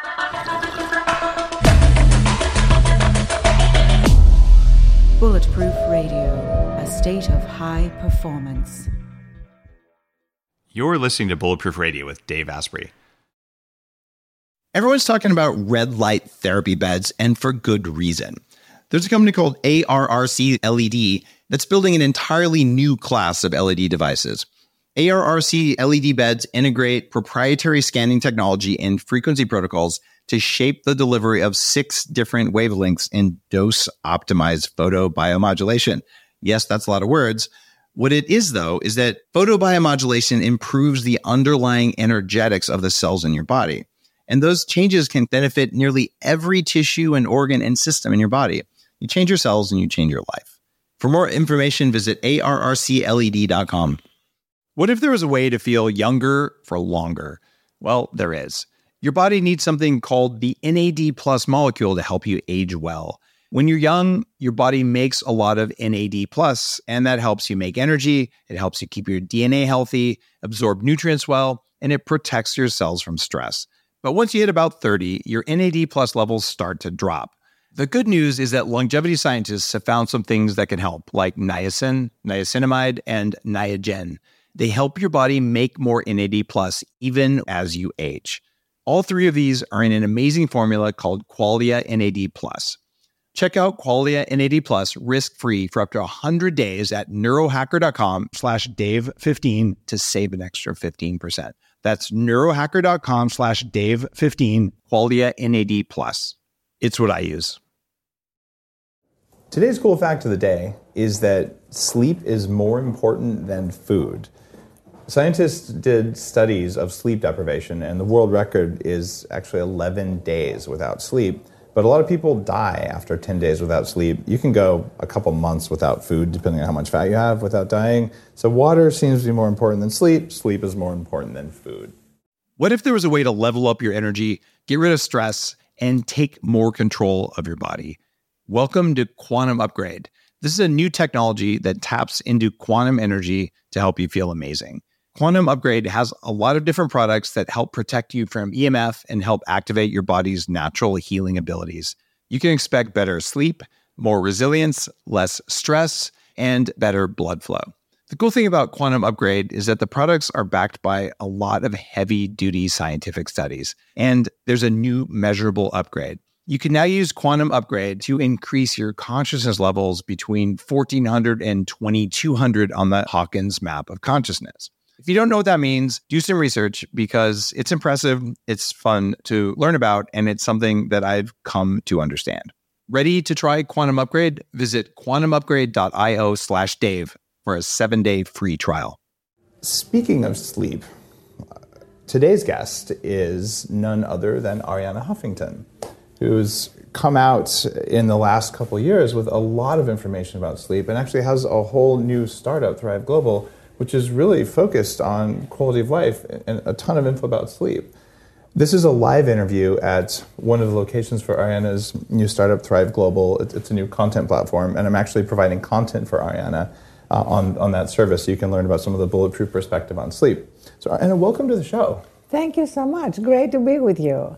Bulletproof Radio, a state of high performance. You're listening to Bulletproof Radio with Dave Asprey. Everyone's talking about red light therapy beds, and for good reason. There's a company called ARRC LED that's building an entirely new class of LED devices. ARRC LED beds integrate proprietary scanning technology and frequency protocols to shape the delivery of 6 different wavelengths in dose-optimized photobiomodulation. Yes, that's a lot of words. What it is, though, is that photobiomodulation improves the underlying energetics of the cells in your body. And those changes can benefit nearly every tissue and organ and system in your body. You change your cells and you change your life. For more information, visit arrcled.com. What if there was a way to feel younger for longer? Well, there is. Your body needs something called the NAD+ molecule to help you age well. When you're young, your body makes a lot of NAD+, and that helps you make energy, it helps you keep your DNA healthy, absorb nutrients well, and it protects your cells from stress. But once you hit about 30, your NAD+ levels start to drop. The good news is that longevity scientists have found some things that can help, like niacin, niacinamide, and Niagen. They help your body make more NAD+ even as you age. All 3 of these are in an amazing formula called Qualia NAD+. Check out Qualia NAD+ risk-free for up to 100 days at neurohacker.com/Dave15 to save an extra 15%. That's neurohacker.com/Dave15, Qualia NAD+. It's what I use. Today's cool fact of the day is that sleep is more important than food. Scientists did studies of sleep deprivation, and the world record is actually 11 days without sleep. But a lot of people die after 10 days without sleep. You can go a couple months without food, depending on how much fat you have, without dying. So water seems to be more important than sleep. Sleep is more important than food. What if there was a way to level up your energy, get rid of stress, and take more control of your body? Welcome to Quantum Upgrade. This is a new technology that taps into quantum energy to help you feel amazing. Quantum Upgrade has a lot of different products that help protect you from EMF and help activate your body's natural healing abilities. You can expect better sleep, more resilience, less stress, and better blood flow. The cool thing about Quantum Upgrade is that the products are backed by a lot of heavy-duty scientific studies, and there's a new measurable upgrade. You can now use Quantum Upgrade to increase your consciousness levels between 1,400 and 2,200 on the Hawkins map of consciousness. If you don't know what that means, do some research because it's impressive, it's fun to learn about, and it's something that I've come to understand. Ready to try Quantum Upgrade? Visit quantumupgrade.io/Dave for a 7-day free trial. Speaking of sleep, today's guest is none other than Arianna Huffington, who's come out in the last couple of years with a lot of information about sleep and actually has a whole new startup, Thrive Global, which is really focused on quality of life and a ton of info about sleep. This is a live interview at one of the locations for Arianna's new startup, Thrive Global. It's a new content platform, and I'm actually providing content for Arianna on that service so you can learn about some of the bulletproof perspective on sleep. So Arianna, welcome to the show. Thank you so much. Great to be with you.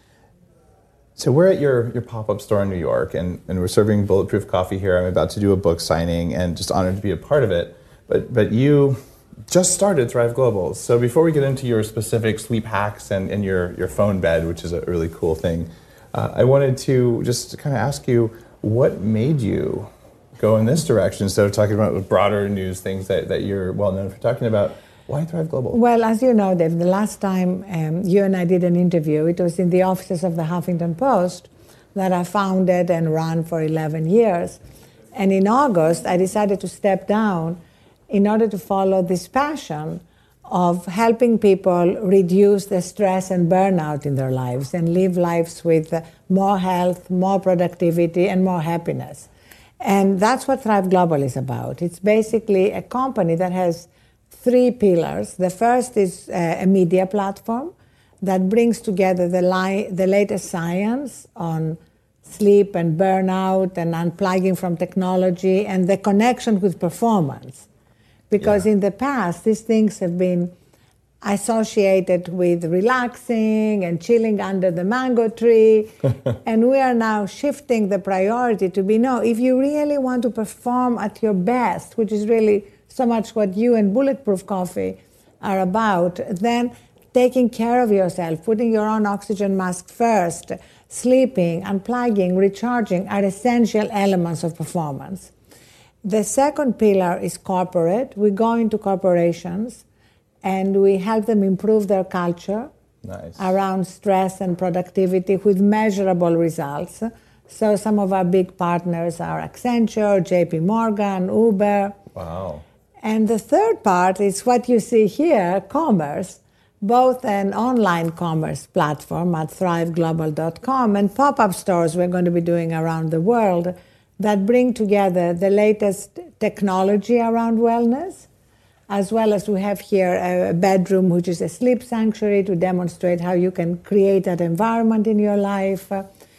So we're at your pop-up store in New York, and we're serving bulletproof coffee here. I'm about to do a book signing and just honored to be a part of it. But you just started Thrive Global. So before we get into your specific sleep hacks and your phone bed, which is a really cool thing, I wanted to just kind of ask you, what made you go in this direction instead of talking about broader news, things that you're well known for talking about? Why Thrive Global? Well, as you know, Dave, the last time you and I did an interview, it was in the offices of the Huffington Post that I founded and ran for 11 years. And in August, I decided to step down in order to follow this passion of helping people reduce the stress and burnout in their lives and live lives with more health, more productivity, and more happiness. And that's what Thrive Global is about. It's basically a company that has 3 pillars. The first is a media platform that brings together the latest science on sleep and burnout and unplugging from technology and the connection with performance. Because in the past, these things have been associated with relaxing and chilling under the mango tree. And we are now shifting the priority to be, no, if you really want to perform at your best, which is really so much what you and Bulletproof Coffee are about, then taking care of yourself, putting your own oxygen mask first, sleeping, unplugging, recharging are essential elements of performance. The second pillar is corporate. We go into corporations and we help them improve their culture around stress and productivity with measurable results. So some of our big partners are Accenture, JP Morgan, Uber. Wow. And the third part is what you see here, commerce, both an online commerce platform at thriveglobal.com and pop-up stores we're going to be doing around the world that bring together the latest technology around wellness, as well as we have here a bedroom, which is a sleep sanctuary to demonstrate how you can create that environment in your life.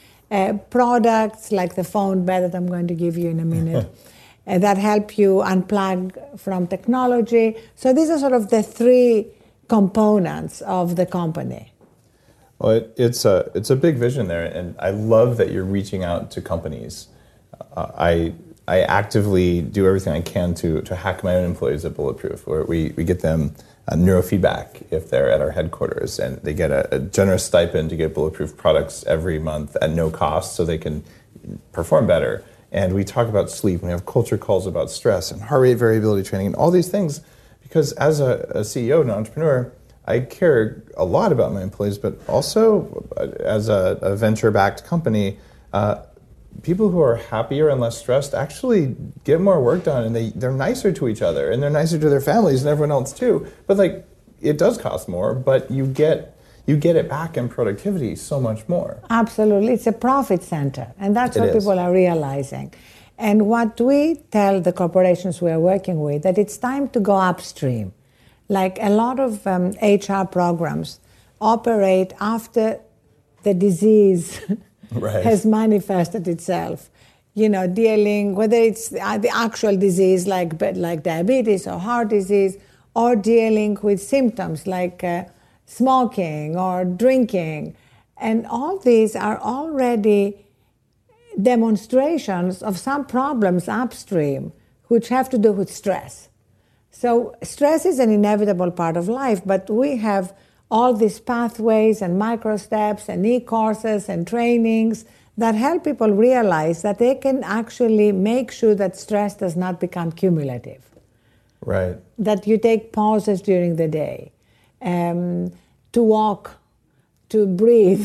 Products like the phone bed that I'm going to give you in a minute that help you unplug from technology. So these are sort of the three components of the company. Well, it's a big vision there, and I love that you're reaching out to companies. I actively do everything I can to hack my own employees at Bulletproof, where we get them neurofeedback if they're at our headquarters, and they get a generous stipend to get Bulletproof products every month at no cost so they can perform better. And we talk about sleep, and we have culture calls about stress and heart rate variability training and all these things, because as a CEO and an entrepreneur, I care a lot about my employees, but also as a venture-backed company, people who are happier and less stressed actually get more work done, and they're nicer to each other, and they're nicer to their families and everyone else too. But like, it does cost more, but you get it back in productivity so much more. Absolutely. It's a profit center, and that's what people are realizing. And what we tell the corporations we are working with, that it's time to go upstream. Like a lot of HR programs operate after the disease has manifested itself. You know, dealing, whether it's the actual disease like diabetes or heart disease, or dealing with symptoms like smoking or drinking. And all these are already demonstrations of some problems upstream which have to do with stress. So stress is an inevitable part of life, but we have all these pathways and micro steps and e-courses and trainings that help people realize that they can actually make sure that stress does not become cumulative. Right. That you take pauses during the day, to walk, to breathe,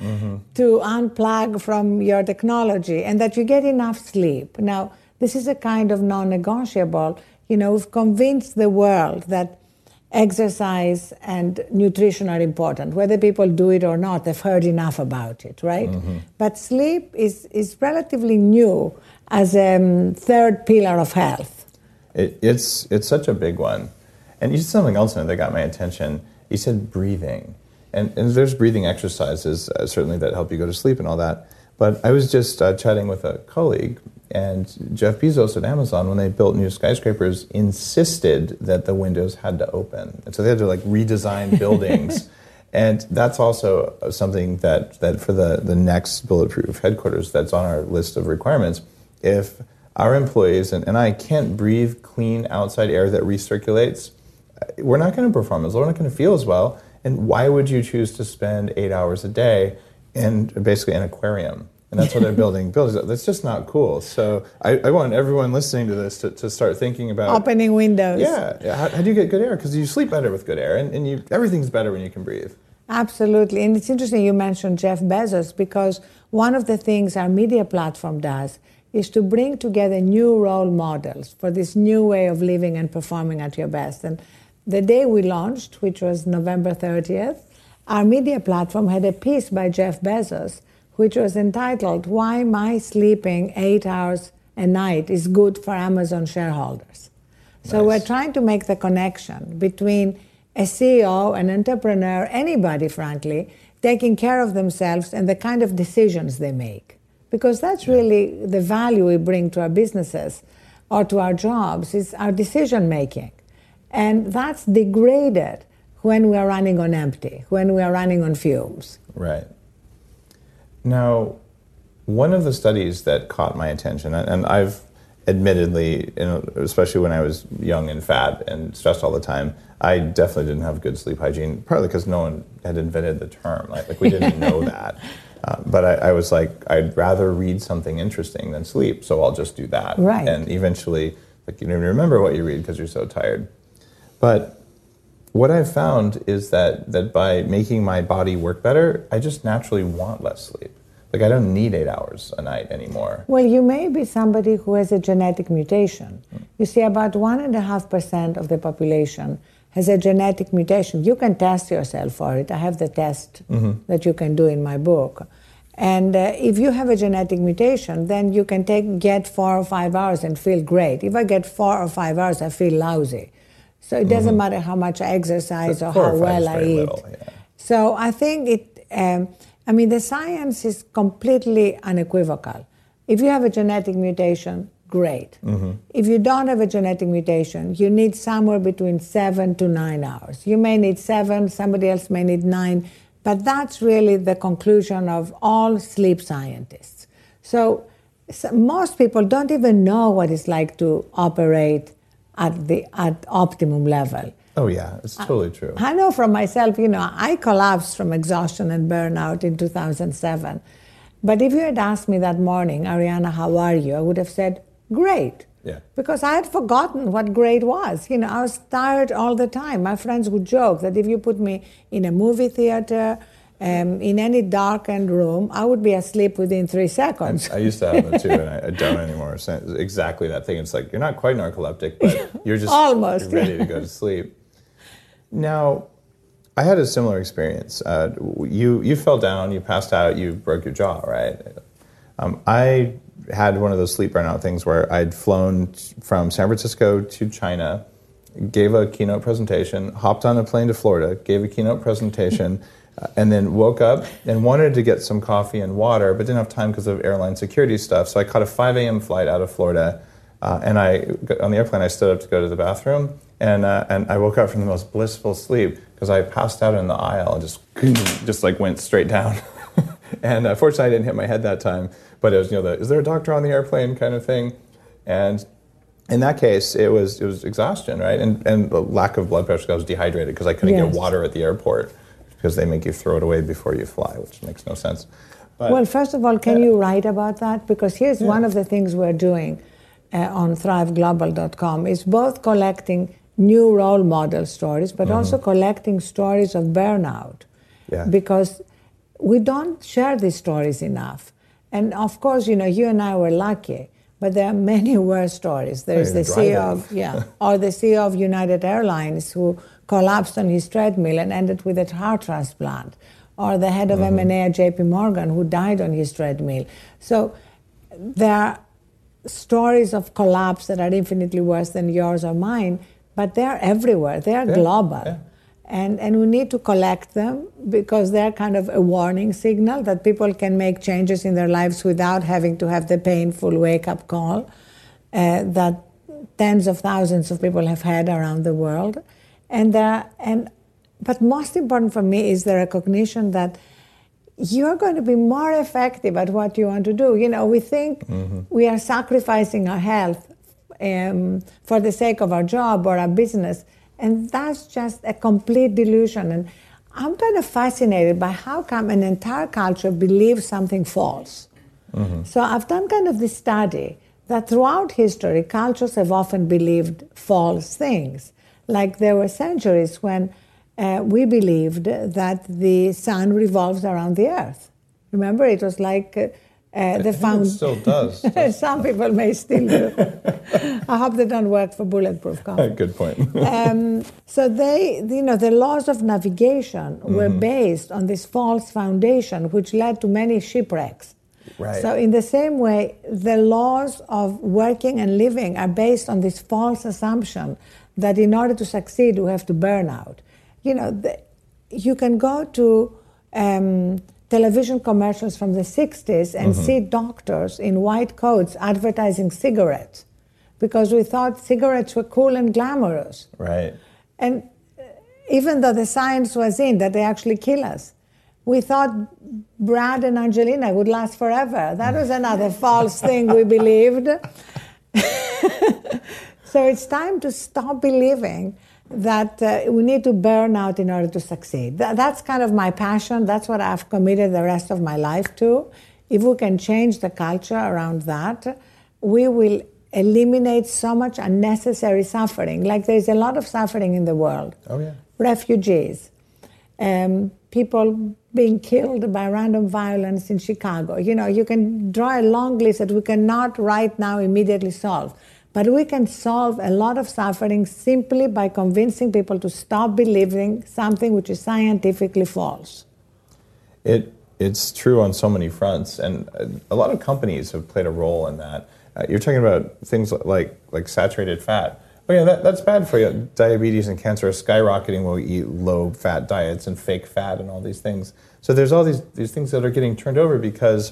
to unplug from your technology, and that you get enough sleep. Now, this is a kind of non-negotiable. You know, we've convinced the world that exercise and nutrition are important. Whether people do it or not, they've heard enough about it, right? But sleep is relatively new as a third pillar of health. It's such a big one. And you said something else in it that got my attention. You said breathing. And there's breathing exercises, certainly, that help you go to sleep and all that. But I was just chatting with a colleague, and Jeff Bezos at Amazon, when they built new skyscrapers, insisted that the windows had to open. And so they had to like redesign buildings. And that's also something that for the next Bulletproof headquarters that's on our list of requirements. If our employees and I can't breathe clean outside air that recirculates, we're not going to perform as well, we're not going to feel as well. And why would you choose to spend 8 hours a day in basically an aquarium? And that's what they're building. That's just not cool. So I want everyone listening to this to start thinking about opening windows. Yeah. How do you get good air? Because you sleep better with good air, and everything's better when you can breathe. Absolutely. And it's interesting you mentioned Jeff Bezos, because one of the things our media platform does is to bring together new role models for this new way of living and performing at your best. And the day we launched, which was November 30th, our media platform had a piece by Jeff Bezos, which was entitled, "Why My Sleeping 8 Hours a Night is Good for Amazon Shareholders." So we're trying to make the connection between a CEO, an entrepreneur, anybody, frankly, taking care of themselves and the kind of decisions they make. Because that's really the value we bring to our businesses or to our jobs, is our decision making. And that's degraded when we are running on empty, when we are running on fumes. Right. Now, one of the studies that caught my attention, and I've admittedly, especially when I was young and fat and stressed all the time, I definitely didn't have good sleep hygiene, partly because no one had invented the term. Like we didn't know that. But I was like, I'd rather read something interesting than sleep, so I'll just do that. Right. And eventually, like, you don't even remember what you read because you're so tired. But what I've found is that by making my body work better, I just naturally want less sleep. Like, I don't need 8 hours a night anymore. Well, you may be somebody who has a genetic mutation. You see, about 1.5% of the population has a genetic mutation. You can test yourself for it. I have the test that you can do in my book. And if you have a genetic mutation, then you can get 4 or 5 hours and feel great. If I get 4 or 5 hours, I feel lousy. So it doesn't matter how much I exercise or how well I eat. Little, yeah. So I think the science is completely unequivocal. If you have a genetic mutation, great. If you don't have a genetic mutation, you need somewhere between 7 to 9 hours. You may need 7, somebody else may need 9, but that's really the conclusion of all sleep scientists. So most people don't even know what it's like to operate at optimum level. Oh yeah, it's totally true. I know from myself, I collapsed from exhaustion and burnout in 2007. But if you had asked me that morning, Arianna, how are you? I would have said, great. Yeah. Because I had forgotten what great was. I was tired all the time. My friends would joke that if you put me in a movie theater, in any darkened room, I would be asleep within 3 seconds. I used to have that too, and I don't anymore. So it's exactly that thing. It's like, you're not quite narcoleptic, but you're just almost ready to go to sleep. Now, I had a similar experience. You fell down, you passed out, you broke your jaw, right? I had one of those sleep burnout things where I'd flown from San Francisco to China, gave a keynote presentation, hopped on a plane to Florida, gave a keynote presentation, and then woke up and wanted to get some coffee and water, but didn't have time because of airline security stuff. So I caught a 5 a.m. flight out of Florida, and on the airplane I stood up to go to the bathroom, and I woke up from the most blissful sleep because I passed out in the aisle and just like went straight down. And fortunately I didn't hit my head that time, but it was is there a doctor on the airplane kind of thing. And in that case, it was exhaustion, right? And the lack of blood pressure. I was dehydrated because I couldn't get water at the airport because they make you throw it away before you fly, which makes no sense. But, well, first of all, can you write about that? Because here's one of the things we're doing on thriveglobal.com is both collecting new role model stories, but also collecting stories of burnout. Yeah. Because we don't share these stories enough. And of course, you and I were lucky, but there are many worse stories. There's the CEO or the CEO of United Airlines who collapsed on his treadmill and ended with a heart transplant, or the head of M&A at JP Morgan who died on his treadmill. So there are stories of collapse that are infinitely worse than yours or mine, but they're everywhere. They're global. Yeah. And we need to collect them because they're kind of a warning signal that people can make changes in their lives without having to have the painful wake-up call that tens of thousands of people have had around the world. But most important for me is the recognition that you're going to be more effective at what you want to do. We think we are sacrificing our health for the sake of our job or our business, and that's just a complete delusion. And I'm kind of fascinated by how come an entire culture believes something false. So I've done kind of this study that throughout history, cultures have often believed false things. Like there were centuries when we believed that the sun revolves around the earth. Remember, it was like it still does. Some people may still do. I hope they don't work for Bulletproof Coffee. Good point. So the laws of navigation were based on this false foundation, which led to many shipwrecks. Right. So in the same way, the laws of working and living are based on this false assumption that in order to succeed, we have to burn out. You can go to television commercials from the 60s and see doctors in white coats advertising cigarettes because we thought cigarettes were cool and glamorous. Right. And even though the science was in that they actually kill us. We thought Brad and Angelina would last forever. That was another false thing we believed. So it's time to stop believing that we need to burn out in order to succeed. That's kind of my passion. That's what I've committed the rest of my life to. If we can change the culture around that, we will eliminate so much unnecessary suffering. Like there's a lot of suffering in the world. Oh, yeah. Refugees, people being killed by random violence in Chicago. You know, you can draw a long list that we cannot right now immediately solve. But we can solve a lot of suffering simply by convincing people to stop believing something which is scientifically false. It's true on so many fronts, and a lot of companies have played a role in that. You're talking about things like saturated fat. Oh yeah, that's bad for you. Diabetes and cancer are skyrocketing when we eat low-fat diets and fake fat and all these things. So there's all these things that are getting turned over because,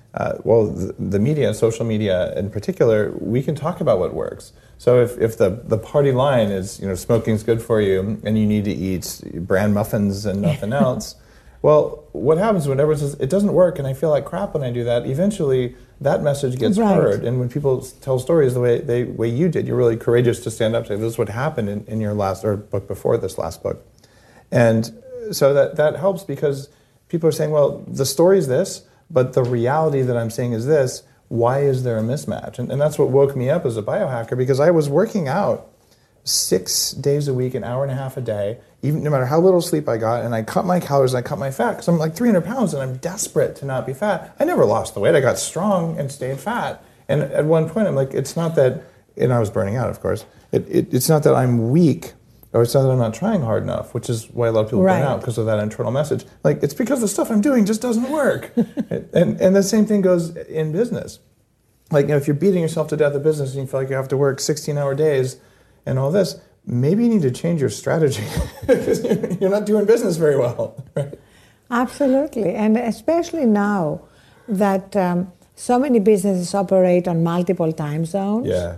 the media, social media in particular, we can talk about what works. So if the party line is, smoking's good for you and you need to eat bran muffins and nothing else, well, what happens when everyone says, it doesn't work and I feel like crap when I do that, eventually that message gets heard. And when people tell stories the way you did, you're really courageous to stand up and say, this is what happened in your last, or book before this last book. And so that helps because people are saying, well, the story's this, but the reality that I'm seeing is this. Why is there a mismatch? And that's what woke me up as a biohacker, because I was working out 6 days a week, an hour and a half a day, even no matter how little sleep I got, and I cut my calories and I cut my fat because I'm like 300 pounds and I'm desperate to not be fat. I never lost the weight. I got strong and stayed fat. And at one point I'm like, it's not that, and I was burning out, of course, it's not that I'm weak, or it's not that I'm not trying hard enough, which is why a lot of people burn out, because of that internal message. Like, it's because the stuff I'm doing just doesn't work. and the same thing goes in business. Like, if you're beating yourself to death in business and you feel like you have to work 16-hour days and all this, maybe you need to change your strategy because you're not doing business very well. Right? Absolutely. And especially now that so many businesses operate on multiple time zones. Yeah.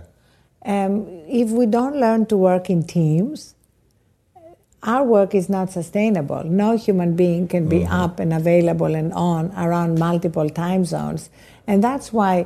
If we don't learn to work in teams, our work is not sustainable. No human being can be up and available and on around multiple time zones. And that's why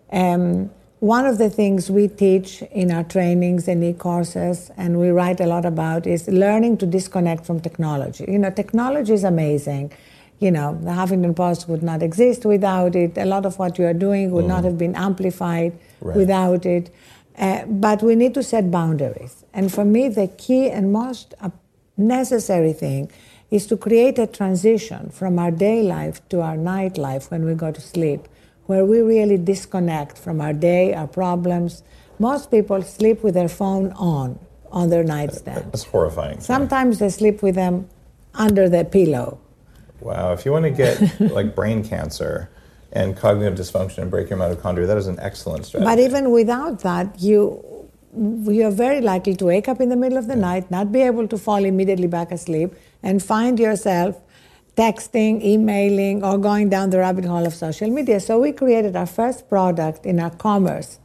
one of the things we teach in our trainings and e-courses, and we write a lot about, is learning to disconnect from technology. Technology is amazing. The Huffington Post would not exist without it. A lot of what you are doing would not have been amplified without it. But we need to set boundaries. And for me, the key and most necessary thing is to create a transition from our day life to our night life when we go to sleep, where we really disconnect from our day, our problems. Most people sleep with their phone on their nightstand. That's horrifying. Sometimes they sleep with them under their pillow. Wow, if you want to get like brain cancer and cognitive dysfunction and break your mitochondria, that is an excellent strategy. But even without that, you're very likely to wake up in the middle of the night, not be able to fall immediately back asleep, and find yourself texting, emailing, or going down the rabbit hole of social media. So we created our first product in our commerce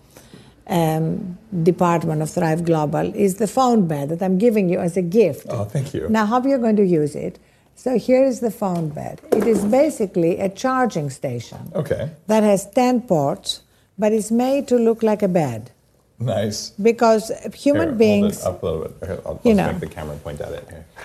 department of Thrive Global, is the phone bed that I'm giving you as a gift. Oh, thank you. Now, how you're going to use it. So here is the phone bed. It is basically a charging station that has 10 ports, but it's made to look like a bed. Nice. Because human beings... Hold it up a little bit. Here, I'll make the camera point at it. Here.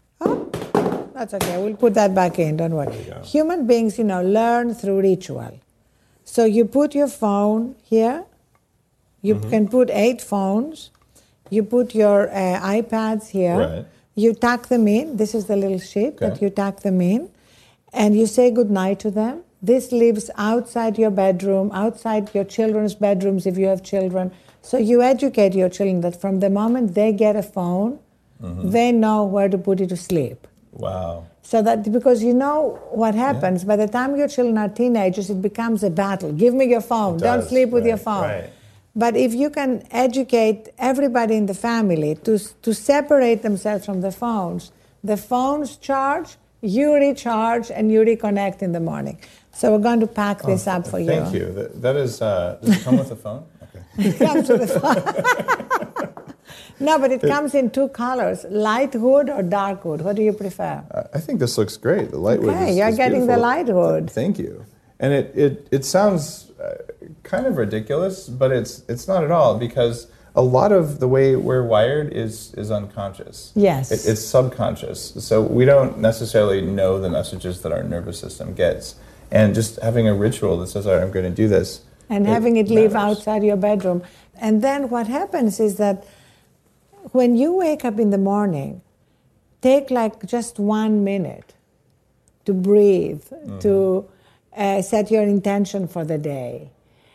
Oh, that's okay. We'll put that back in. Don't worry. Human beings, learn through ritual. So you put your phone here. You can put 8 phones. You put your iPads here. Right. You tuck them in. This is the little sheet that you tuck them in. And you say goodnight to them. This lives outside your bedroom, outside your children's bedrooms if you have children. So you educate your children that from the moment they get a phone, they know where to put it to sleep. Wow. So that, because what happens, by the time your children are teenagers, it becomes a battle. Give me your phone. Don't sleep with your phone. Right. But if you can educate everybody in the family to separate themselves from the phones charge, you recharge, and you reconnect in the morning. So we're going to pack this up for you. Thank you. That is, does it come with a phone? Okay. It comes with a phone. No, but it comes in two colors, light wood or dark wood. What do you prefer? I think this looks great. The light wood Okay, is you're getting the beautiful. light wood. Thank you. And it sounds kind of ridiculous, but it's not at all, because a lot of the way we're wired is unconscious. Yes. It's subconscious. So we don't necessarily know the messages that our nervous system gets. And just having a ritual that says, all right, I'm going to do this. And having it live matters. outside your bedroom. And then what happens is that when you wake up in the morning, take like just 1 minute to breathe, to set your intention for the day,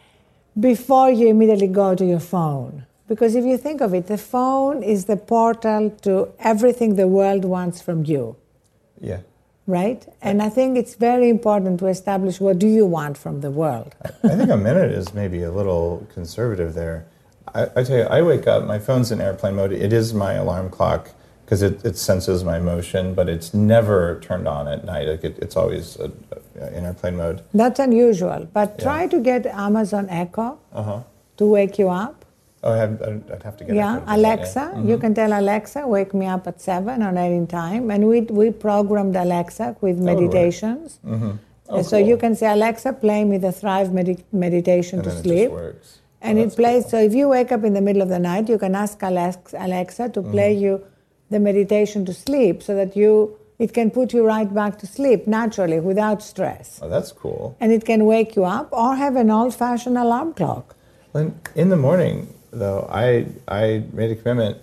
before you immediately go to your phone. Because if you think of it, the phone is the portal to everything the world wants from you, Yeah. right? And I think it's very important to establish what do you want from the world. I think a minute is maybe a little conservative there. I tell you, I wake up, my phone's in airplane mode. It is my alarm clock because it senses my motion, but it's never turned on at night. Like it's always in airplane mode. That's unusual, but Yeah. try to get Amazon Echo to wake you up. Oh, I'd have to get Yeah, it. Mm-hmm. Alexa. You can tell Alexa, wake me up at 7 on any time. And we programmed Alexa with meditations. Oh, So cool. you can say, Alexa, play me the Thrive meditation And to then it sleep. just works. And Oh, it that's plays. cool. So if you wake up in the middle of the night, you can ask Alexa to play you the meditation to sleep, so that it can put you right back to sleep naturally without stress. Oh, that's cool. And it can wake you up, or have an old-fashioned alarm clock. When, in the morning, though, I made a commitment.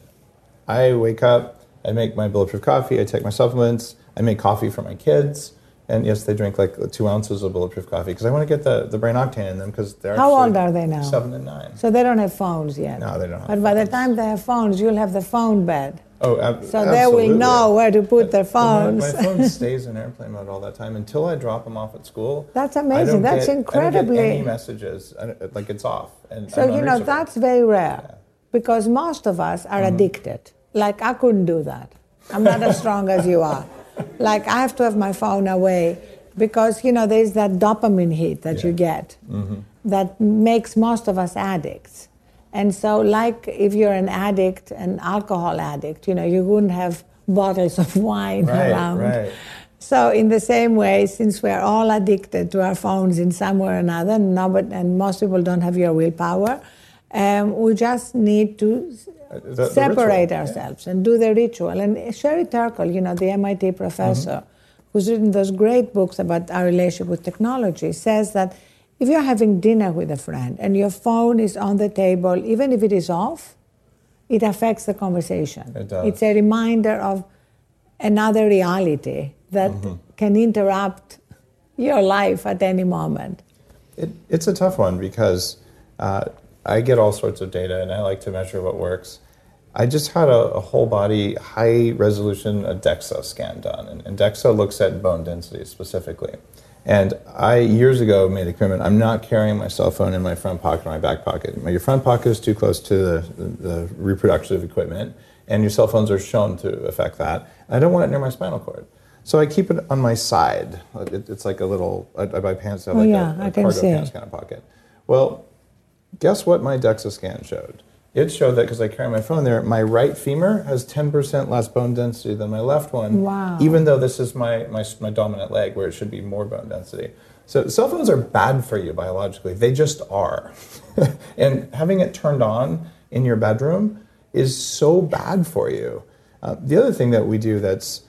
I wake up, I make my bulletproof coffee, I take my supplements, I make coffee for my kids. And yes, they drink like 2 ounces of bulletproof coffee because I want to get the brain octane in them, because they're How actually old are they now? 7 and 9. So they don't have phones yet. No, they don't have But by the phones. time they have phones, you'll have the phone bed. Oh, So they will know where to put their phones. My phone stays in airplane mode all that time until I drop them off at school. That's I amazing. don't That's get- incredibly. I don't get any messages. Like it's off. And So, I'm you know, unreachable. that's very rare, because most of us are addicted. Like, I couldn't do that. I'm not as strong as you are. Like, I have to have my phone away, because, you know, there's that dopamine hit that you get that makes most of us addicts. And so, like, if you're an addict, an alcohol addict, you know, you wouldn't have bottles of wine around. Right. So in the same way, since we're all addicted to our phones in some way or another, and most people don't have your willpower, we just need to The separate ritual, ourselves and do the ritual. And Sherry Turkle, you know, the MIT professor, who's written those great books about our relationship with technology, says that if you're having dinner with a friend and your phone is on the table, even if it is off, it affects the conversation. It does. It's a reminder of another reality that can interrupt your life at any moment. It's a tough one because I get all sorts of data and I like to measure what works. I just had a whole body, high resolution DEXA scan done. And DEXA looks at bone density specifically. And I, years ago, made a commitment. I'm not carrying my cell phone in my front pocket or my back pocket. Your front pocket is too close to the reproductive equipment, and your cell phones are shown to affect that. I don't want it near my spinal cord. So I keep it on my side. It's like a little, I buy pants that have a can cargo see. pants kind of pocket. Well, guess what my DEXA scan showed? It showed that, because I carry my phone there, my right femur has 10% less bone density than my left one. Wow. Even though this is my dominant leg, where it should be more bone density. So cell phones are bad for you biologically. They just are. And having it turned on in your bedroom is so bad for you. The other thing that we do that's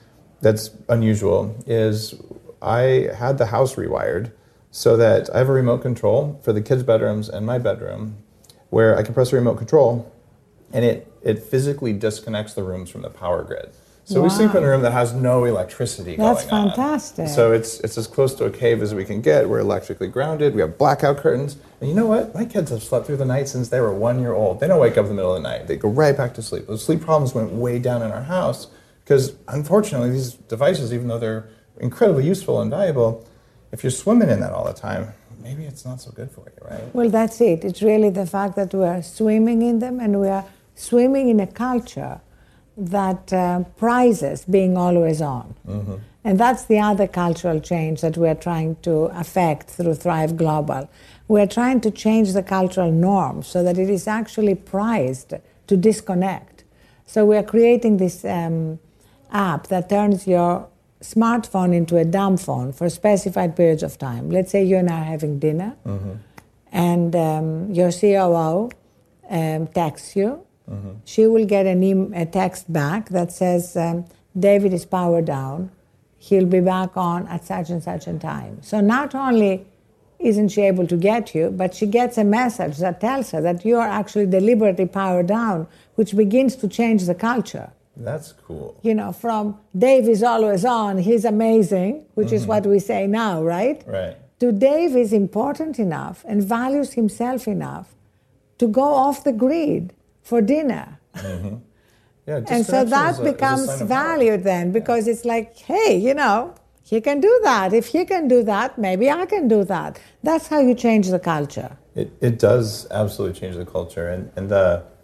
unusual is I had the house rewired so that I have a remote control for the kids' bedrooms and my bedroom, where I can press a remote control and it physically disconnects the rooms from the power grid. So we sleep in a room that has no electricity That's going on. fantastic. So it's as close to a cave as we can get. We're electrically grounded. We have blackout curtains. And you know what? My kids have slept through the night since they were 1 year old. They don't wake up in the middle of the night. They go right back to sleep. Those sleep problems went way down in our house because, unfortunately, these devices, even though they're incredibly useful and valuable, if you're swimming in that all the time, maybe it's not so good for you, right? Well, that's it. It's really the fact that we are swimming in them, and we are swimming in a culture that prizes being always on. And that's the other cultural change that we're trying to affect through Thrive Global. We're trying to change the cultural norm so that it is actually prized to disconnect. So we are creating this app that turns your smartphone into a dumb phone for specified periods of time. Let's say you and I are having dinner, and your COO texts you. She will get a text back that says, David is powered down. He'll be back on at such and such a time. So not only isn't she able to get you, but she gets a message that tells her that you are actually deliberately powered down, which begins to change the culture. That's cool. You know, from Dave is always on, he's amazing, which is what we say now, right? Right. To Dave is important enough and values himself enough to go off the grid for dinner. Yeah, and so that becomes valued then, because it's like, hey, you know, he can do that. If he can do that, maybe I can do that. That's how you change the culture. It does absolutely change the culture. And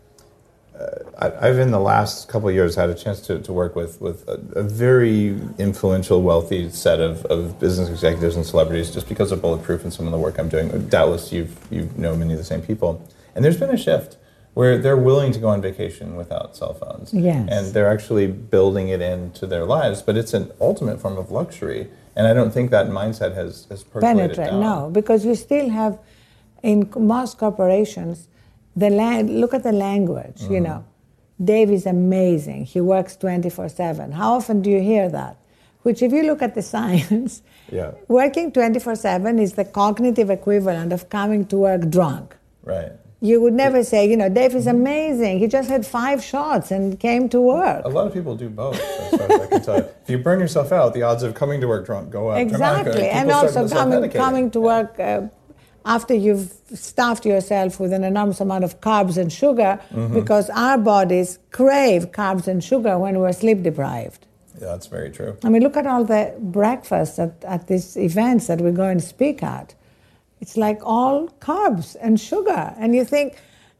I've in the last couple of years had a chance to work with a very influential, wealthy set of business executives and celebrities just because of Bulletproof and some of the work I'm doing. Doubtless you know many of the same people. And there's been a shift where they're willing to go on vacation without cell phones. Yes. And they're actually building it into their lives, but it's an ultimate form of luxury. And I don't think that mindset has percolated down. No, because you still have, in most corporations, look at the language, you know. Dave is amazing. He works 24/7. How often do you hear that? Which, if you look at the science, working 24/7 is the cognitive equivalent of coming to work drunk. Right. You would never say, you know, Dave is amazing. He just had 5 shots and came to work. A lot of people do both, as far as I can tell. If you burn yourself out, the odds of coming to work drunk go up. Exactly. And also coming to work after you've stuffed yourself with an enormous amount of carbs and sugar, because our bodies crave carbs and sugar when we're sleep deprived. Yeah, that's very true. I mean, look at all the breakfasts at these events that we go and speak at. It's like all carbs and sugar. And you think,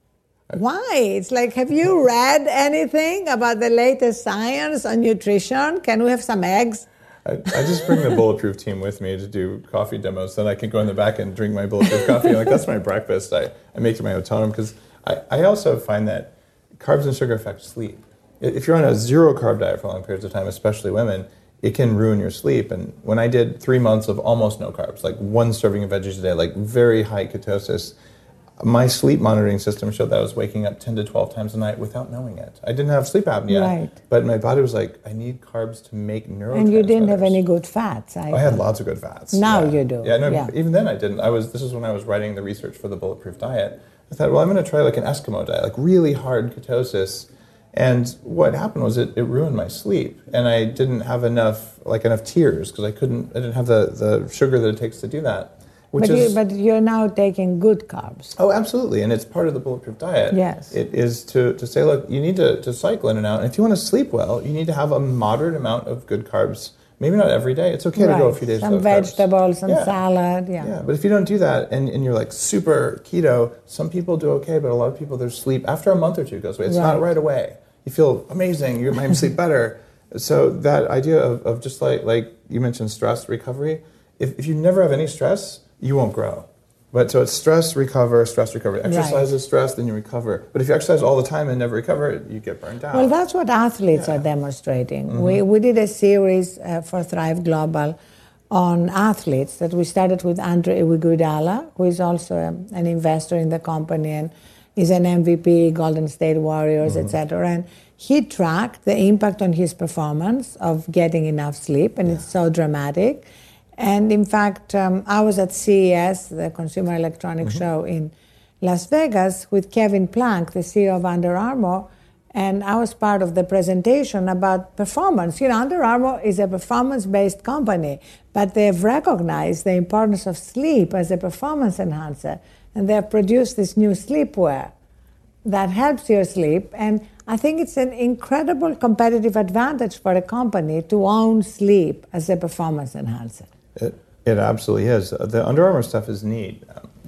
why? It's like, have you read anything about the latest science on nutrition? Can we have some eggs? I just bring the Bulletproof team with me to do coffee demos, then I can go in the back and drink my Bulletproof coffee. Like, that's my breakfast. I make it my own time, because I also find that carbs and sugar affect sleep. If you're on a zero-carb diet for long periods of time, especially women, it can ruin your sleep. And when I did 3 months of almost no carbs, like 1 serving of veggies a day, like very high ketosis, my sleep monitoring system showed that I was waking up 10 to 12 times a night without knowing it. I didn't have sleep apnea, right. But my body was like, I need carbs to make neurotransmitters. And you didn't have any good fats. I had lots of good fats. Now you do. Yeah, no, even then I didn't. This is when I was writing the research for the Bulletproof diet. I thought, well, I'm going to try like an Eskimo diet, like really hard ketosis. And what happened was it ruined my sleep, and I didn't have enough tears, because I didn't have the sugar that it takes to do that. But you're now taking good carbs. Oh, absolutely, and it's part of the Bulletproof diet. Yes. It is to say, look, you need to cycle in and out, and if you want to sleep well, you need to have a moderate amount of good carbs. Maybe not every day. It's okay to go a few days without carbs. Some vegetables, some salad, Yeah, but if you don't do that and you're like super keto, some people do okay, but a lot of people, their sleep, after a month or two, goes away. It's not right away. You feel amazing, you might sleep better. So that idea of just like you mentioned, stress recovery, if you never have any stress, you won't grow. But so it's stress, recover. Exercise is stress, then you recover. But if you exercise all the time and never recover, you get burned out. Well, that's what athletes are demonstrating. We did a series for Thrive Global on athletes that we started with Andre Iguodala, who is also an investor in the company and is an MVP, Golden State Warriors, etc. And he tracked the impact on his performance of getting enough sleep, and it's so dramatic. And in fact, I was at CES, the Consumer Electronics Show in Las Vegas, with Kevin Plank, the CEO of Under Armour, and I was part of the presentation about performance. You know, Under Armour is a performance-based company, but they've recognized the importance of sleep as a performance enhancer, and they've produced this new sleepwear that helps your sleep. And I think it's an incredible competitive advantage for a company to own sleep as a performance enhancer. It absolutely is. The Under Armour stuff is neat.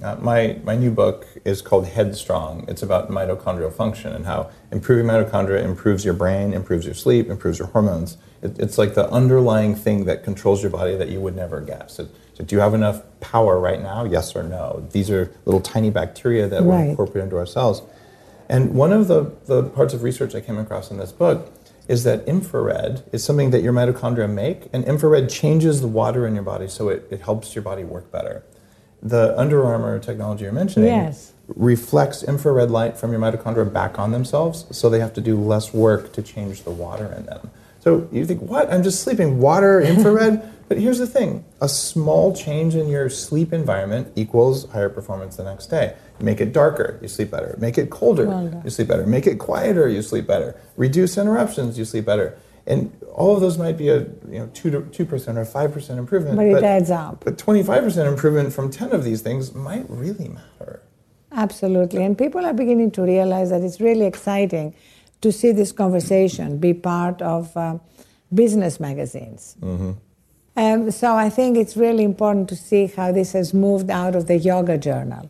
My new book is called Headstrong. It's about mitochondrial function and how improving mitochondria improves your brain, improves your sleep, improves your hormones. It's like the underlying thing that controls your body that you would never guess. So do you have enough power right now? Yes or no? These are little tiny bacteria that we incorporate into our cells. And one of the parts of research I came across in this book is that infrared is something that your mitochondria make, and infrared changes the water in your body so it helps your body work better. The Under Armour technology you're mentioning reflects infrared light from your mitochondria back on themselves, so they have to do less work to change the water in them. So you think, what? I'm just sleeping. Water, infrared? But here's the thing. A small change in your sleep environment equals higher performance the next day. You make it darker, you sleep better. Make it colder, you sleep better. Make it quieter, you sleep better. Reduce interruptions, you sleep better. And all of those might be a 2% or 5% improvement. But it adds up. But 25% improvement from 10 of these things might really matter. Absolutely. And people are beginning to realize that it's really exciting to see this conversation be part of business magazines. Mm-hmm. So I think it's really important to see how this has moved out of the yoga journal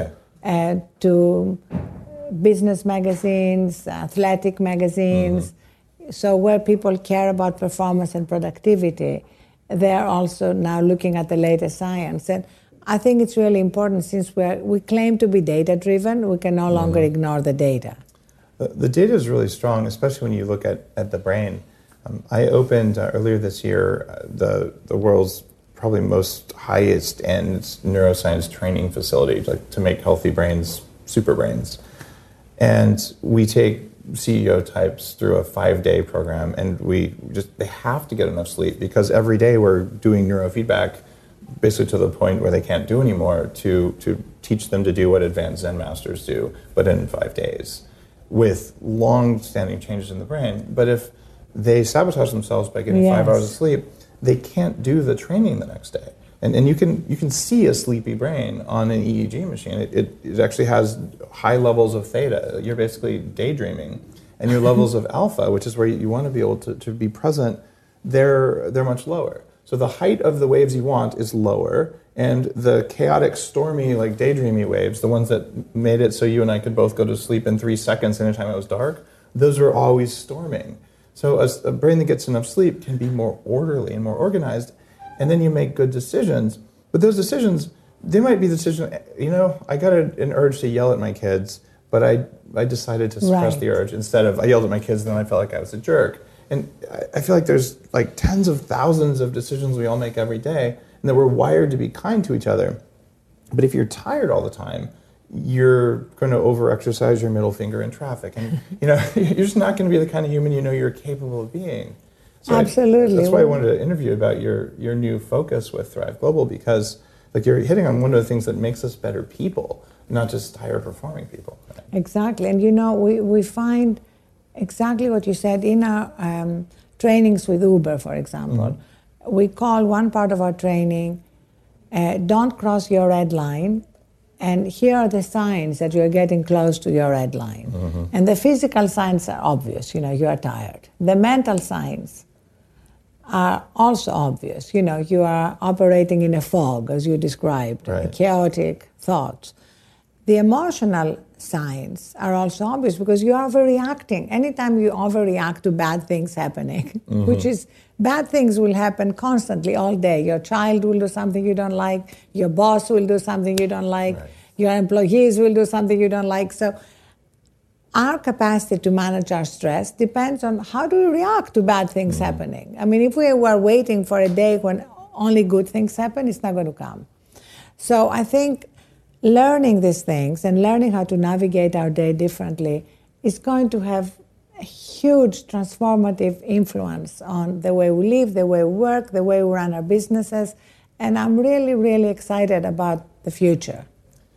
to business magazines, athletic magazines. Mm-hmm. So where people care about performance and productivity, they're also now looking at the latest science. And I think it's really important, since we claim to be data-driven, we can no longer ignore the data. The data is really strong, especially when you look at the brain. I opened earlier this year the world's probably most highest-end neuroscience training facility to make healthy brains super brains. And we take CEO types through a 5-day program, and they have to get enough sleep, because every day we're doing neurofeedback basically to the point where they can't do anymore to teach them to do what advanced Zen masters do, but in 5 days, with long-standing changes in the brain. But if they sabotage themselves by getting 5 hours of sleep, they can't do the training the next day. And you can see a sleepy brain on an EEG machine. It actually has high levels of theta. You're basically daydreaming. And your levels of alpha, which is where you want to be able to be present, they're much lower. So the height of the waves you want is lower, and the chaotic, stormy, like daydreamy waves, the ones that made it so you and I could both go to sleep in 3 seconds anytime it was dark, those are always storming. So a brain that gets enough sleep can be more orderly and more organized, and then you make good decisions. But those decisions, they might be decisions, I got an urge to yell at my kids, but I decided to suppress the urge. Instead of, I yelled at my kids and then I felt like I was a jerk. And I feel like there's like tens of thousands of decisions we all make every day, and that we're wired to be kind to each other. But if you're tired all the time, you're going to over-exercise your middle finger in traffic. And, you're just not going to be the kind of human you're capable of being. So Absolutely. That's why I wanted to interview about your new focus with Thrive Global, because you're hitting on one of the things that makes us better people, not just higher performing people. Right? Exactly. And we find exactly what you said in our trainings with Uber, for example. We call one part of our training, don't cross your red line, and here are the signs that you're getting close to your red line. Mm-hmm. And the physical signs are obvious, you are tired. The mental signs are also obvious. You are operating in a fog, as you described, chaotic thoughts. The emotional signs are also obvious, because you are overreacting. Anytime you overreact to bad things happening, which is bad things will happen constantly all day. Your child will do something you don't like. Your boss will do something you don't like. Right. Your employees will do something you don't like. So our capacity to manage our stress depends on how do we react to bad things happening. I mean, if we were waiting for a day when only good things happen, it's not going to come. So I think learning these things and learning how to navigate our day differently is going to have a huge transformative influence on the way we live, the way we work, the way we run our businesses. And I'm really, really excited about the future.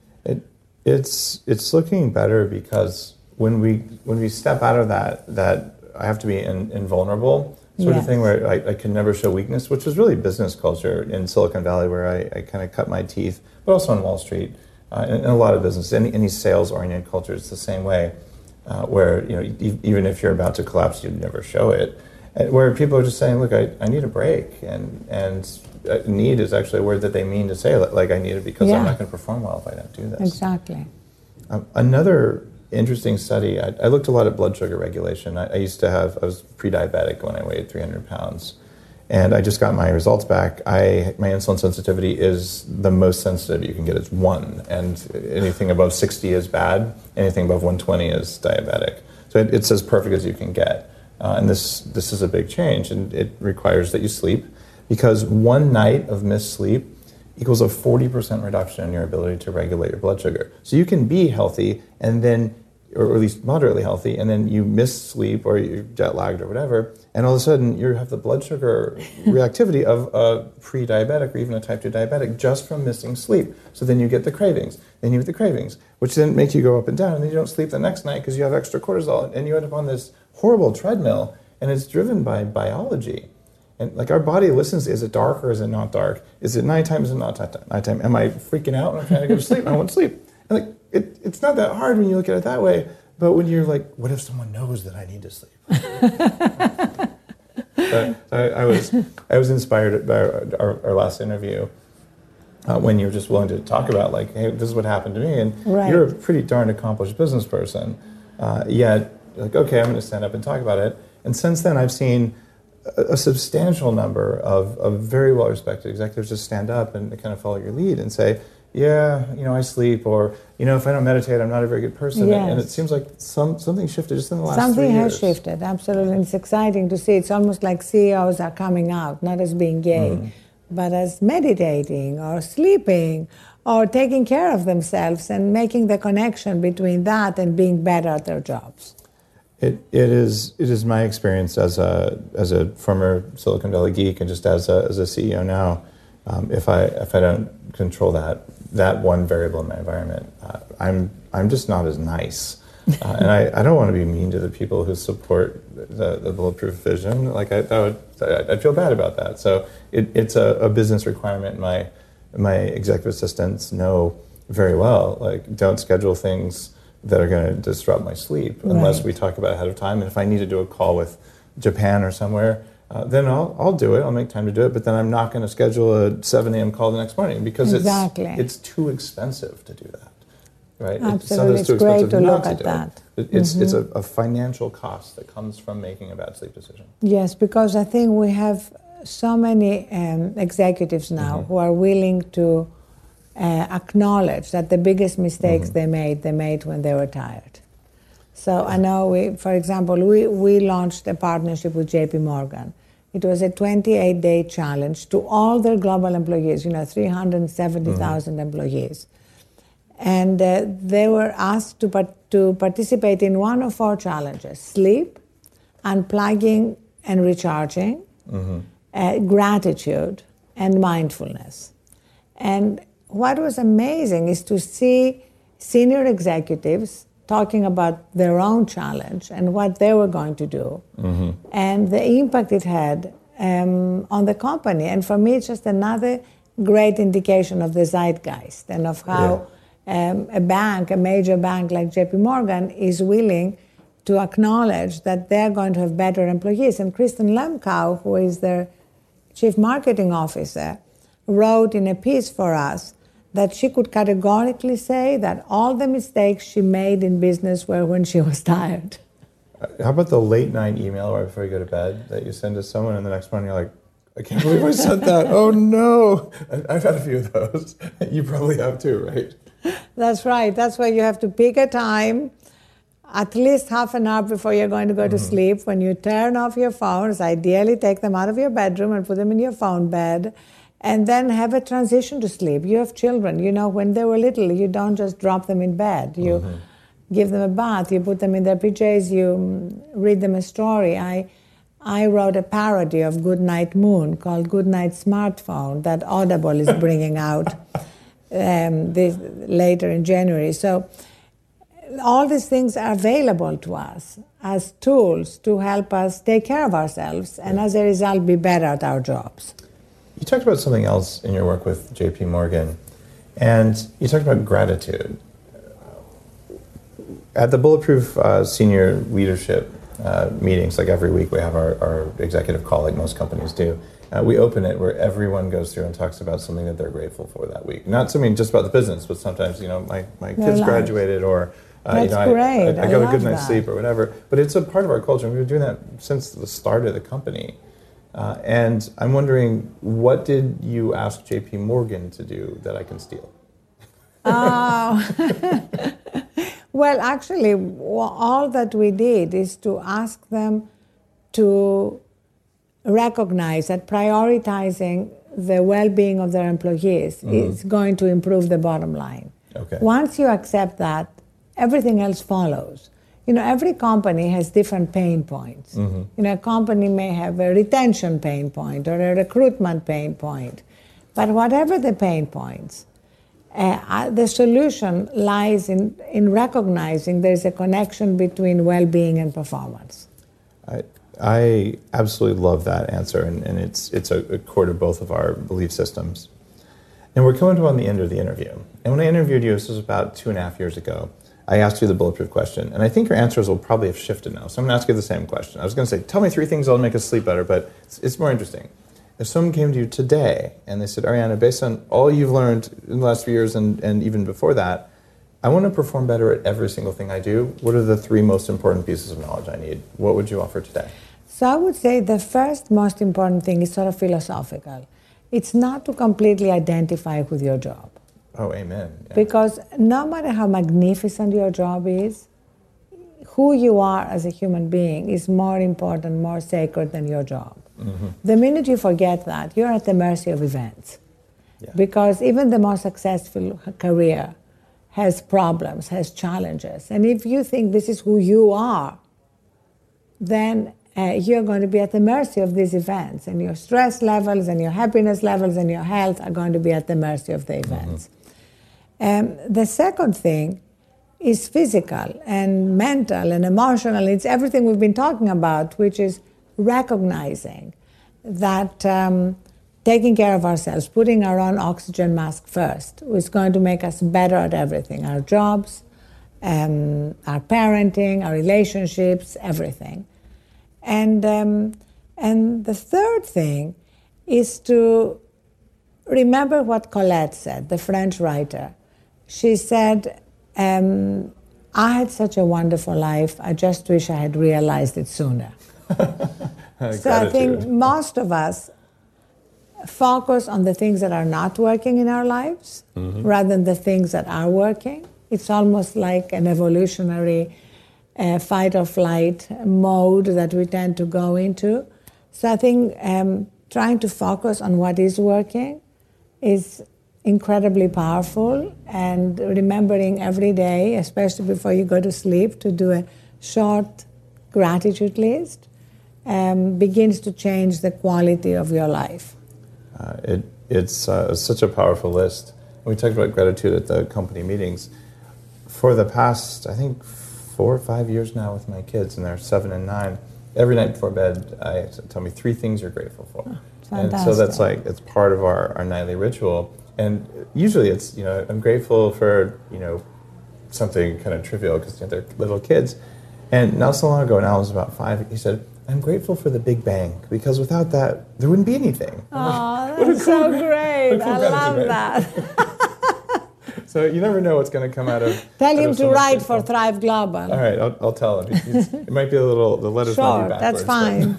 It's looking better, because when we step out of that I have to be invulnerable sort of thing, where I can never show weakness, which is really business culture in Silicon Valley, where I kind of cut my teeth, but also on Wall Street. In a lot of business, any sales-oriented culture is the same way, where even if you're about to collapse, you'd never show it. Where people are just saying, "Look, I need a break," and need is actually a word that they mean to say, like I need it because I'm not going to perform well if I don't do this. Exactly. Another interesting study. I looked a lot at blood sugar regulation. I was pre-diabetic when I weighed 300 pounds, And I just got my results back. My insulin sensitivity is the most sensitive you can get. It's 1. And anything above 60 is bad. Anything above 120 is diabetic. So it's as perfect as you can get. And this is a big change. And it requires that you sleep, because one night of missed sleep equals a 40% reduction in your ability to regulate your blood sugar. So you can be healthy and then, or at least moderately healthy, and then you miss sleep or you're jet lagged or whatever, and all of a sudden you have the blood sugar reactivity of a pre-diabetic or even a type 2 diabetic just from missing sleep. So then you get the cravings, which then make you go up and down, and then you don't sleep the next night because you have extra cortisol, and you end up on this horrible treadmill, and it's driven by biology. And like our body listens, is it dark or is it not dark? Is it nighttime, is it not nighttime? Am I freaking out when I'm trying to go to sleep? I want to sleep. And like, it's not that hard when you look at it that way, but when you're like, what if someone knows that I need to sleep? I was inspired by our last interview when you were just willing to talk about like, hey, this is what happened to me, and you're a pretty darn accomplished business person, yet like, okay, I'm going to stand up and talk about it. And since then, I've seen a substantial number of very well-respected executives just stand up and kind of follow your lead and say, yeah, I sleep, or, if I don't meditate, I'm not a very good person. Yes. And it seems like something shifted just in the last 3 years. Something has shifted, absolutely. And it's exciting to see. It's almost like CEOs are coming out, not as being gay, but as meditating or sleeping or taking care of themselves and making the connection between that and being better at their jobs. It is my experience as a former Silicon Valley geek and just as a CEO now. If I don't control that one variable in my environment, I'm just not as nice, and I don't want to be mean to the people who support the bulletproof vision. Like I'd feel bad about that. So it's a business requirement. My executive assistants know very well. Like, don't schedule things that are going to disrupt my sleep unless we talk about it ahead of time. And if I need to do a call with Japan or somewhere, then I'll do it. I'll make time to do it. But then I'm not going to schedule a 7 a.m. call the next morning because it's too expensive to do that. Right? Absolutely. It's great to look at that. It's a financial cost that comes from making a bad sleep decision. Yes, because I think we have so many executives now who are willing to acknowledge that the biggest mistakes they made when they were tired. So I know, for example, we launched a partnership with JP Morgan. It was a 28-day challenge to all their global employees, 370,000 employees. And they were asked to participate in one of 4 challenges: sleep, unplugging and recharging, gratitude, and mindfulness. And what was amazing is to see senior executives talking about their own challenge and what they were going to do, and the impact it had on the company. And for me, it's just another great indication of the zeitgeist and of how a major bank like JP Morgan is willing to acknowledge that they're going to have better employees. And Kristen Lemkow, who is their chief marketing officer, wrote in a piece for us that she could categorically say that all the mistakes she made in business were when she was tired. How about the late night email right before you go to bed that you send to someone and the next morning you're like, I can't believe I sent that. Oh no. I've had a few of those. You probably have too, right? That's right. That's why you have to pick a time, at least half an hour before you're going to go to sleep, when you turn off your phones. Ideally take them out of your bedroom and put them in your phone bed. And then have a transition to sleep. You have children, when they were little, you don't just drop them in bed. You give them a bath, you put them in their PJs, you read them a story. I wrote a parody of Goodnight Moon called Goodnight Smartphone that Audible is bringing out later in January. So all these things are available to us as tools to help us take care of ourselves and as a result be better at our jobs. You talked about something else in your work with JP Morgan, and you talked about gratitude. At the Bulletproof senior leadership meetings, like every week we have our executive call, like most companies do. We open it where everyone goes through and talks about something that they're grateful for that week. Not something just about the business, but sometimes, my kids graduated, or I got a good night's sleep or whatever. But it's a part of our culture, and we've been doing that since the start of the company. And I'm wondering, what did you ask JP Morgan to do that I can steal? Well, actually, all that we did is to ask them to recognize that prioritizing the well-being of their employees is going to improve the bottom line. Okay. Once you accept that, everything else follows. Every company has different pain points. A company may have a retention pain point or a recruitment pain point. But whatever the pain points, the solution lies in recognizing there's a connection between well-being and performance. I absolutely love that answer, and it's a core to both of our belief systems. And we're coming to on the end of the interview. And when I interviewed you, this was about 2.5 years ago, I asked you the bulletproof question, and I think your answers will probably have shifted now. So I'm going to ask you the same question. I was going to say, tell me 3 things that'll make us sleep better, but it's more interesting. If someone came to you today and they said, Arianna, based on all you've learned in the last few years and even before that, I want to perform better at every single thing I do. What are the 3 most important pieces of knowledge I need? What would you offer today? So I would say the first most important thing is sort of philosophical. It's not to completely identify with your job. Oh, amen. Yeah. Because no matter how magnificent your job is, who you are as a human being is more important, more sacred than your job. The minute you forget that, you're at the mercy of events. Yeah. Because even the most successful career has problems, has challenges. And if you think this is who you are, then you're going to be at the mercy of these events. And your stress levels and your happiness levels and your health are going to be at the mercy of the events. The second thing is physical and mental and emotional. It's everything we've been talking about, which is recognizing that taking care of ourselves, putting our own oxygen mask first, is going to make us better at everything, our jobs, our parenting, our relationships, everything. And the third thing is to remember what Colette said, the French writer. She said, I had such a wonderful life, I just wish I had realized it sooner. So I think most of us focus on the things that are not working in our lives rather than the things that are working. It's almost like an evolutionary fight or flight mode that we tend to go into. So I think trying to focus on what is working is incredibly powerful, and remembering every day, especially before you go to sleep, to do a short gratitude list begins to change the quality of your life. It's such a powerful list. We talked about gratitude at the company meetings. For the past, I think, 4 or 5 years now with my kids, and they're 7 and 9, every night before bed, I tell me 3 things you're grateful for. Fantastic. And so that's it's part of our nightly ritual. And usually it's, I'm grateful for, something kind of trivial because they're little kids. And not so long ago, when Al was about 5, he said, I'm grateful for the Big Bang, because without that, there wouldn't be anything. Oh, that's so great. I love that. So you never know what's going to come out of. Tell him to write for Thrive Global. All right, I'll tell him. It might be the letters might be backwards. That's fine.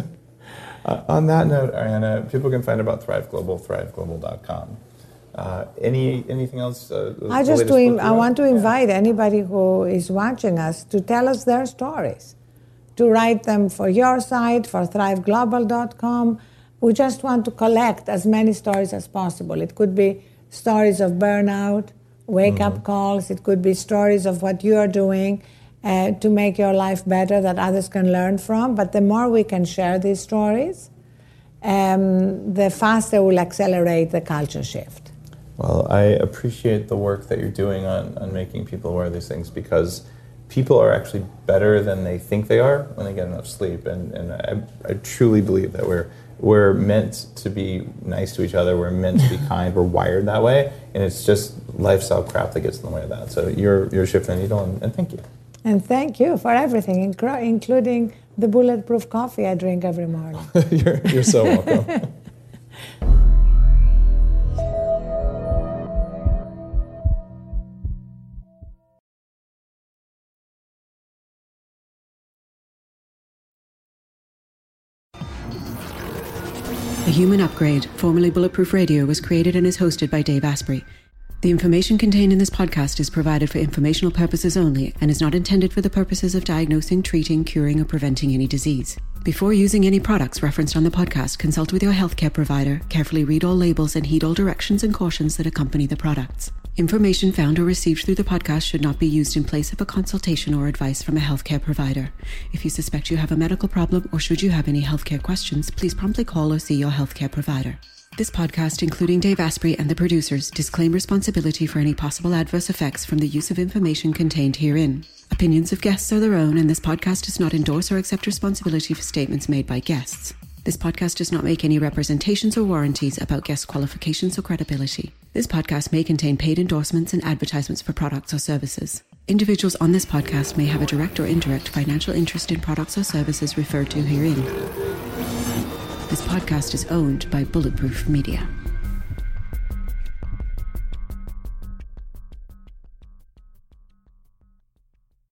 On that note, Arianna, people can find out about Thrive Global, thriveglobal.com. Anything else? I want to invite anybody who is watching us to tell us their stories, to write them for your site, for thriveglobal.com. We just want to collect as many stories as possible. It could be stories of burnout, wake-up calls. It could be stories of what you are doing to make your life better that others can learn from. But the more we can share these stories, the faster we'll accelerate the culture shift. Well, I appreciate the work that you're doing on making people aware of these things, because people are actually better than they think they are when they get enough sleep. And I truly believe that we're meant to be nice to each other. We're meant to be kind. We're wired that way. And it's just lifestyle crap that gets in the way of that. So you're shifting the needle, and thank you. And thank you for everything, including the bulletproof coffee I drink every morning. You're so welcome. Human Upgrade, formerly Bulletproof Radio, was created and is hosted by Dave Asprey. The information contained in this podcast is provided for informational purposes only and is not intended for the purposes of diagnosing, treating, curing, or preventing any disease. Before using any products referenced on the podcast, consult with your healthcare provider, carefully read all labels, and heed all directions and cautions that accompany the products. Information found or received through the podcast should not be used in place of a consultation or advice from a healthcare provider. If you suspect you have a medical problem or should you have any healthcare questions, please promptly call or see your healthcare provider. This podcast, including Dave Asprey and the producers, disclaim responsibility for any possible adverse effects from the use of information contained herein. Opinions of guests are their own, and this podcast does not endorse or accept responsibility for statements made by guests. This podcast does not make any representations or warranties about guest qualifications or credibility. This podcast may contain paid endorsements and advertisements for products or services. Individuals on this podcast may have a direct or indirect financial interest in products or services referred to herein. This podcast is owned by Bulletproof Media.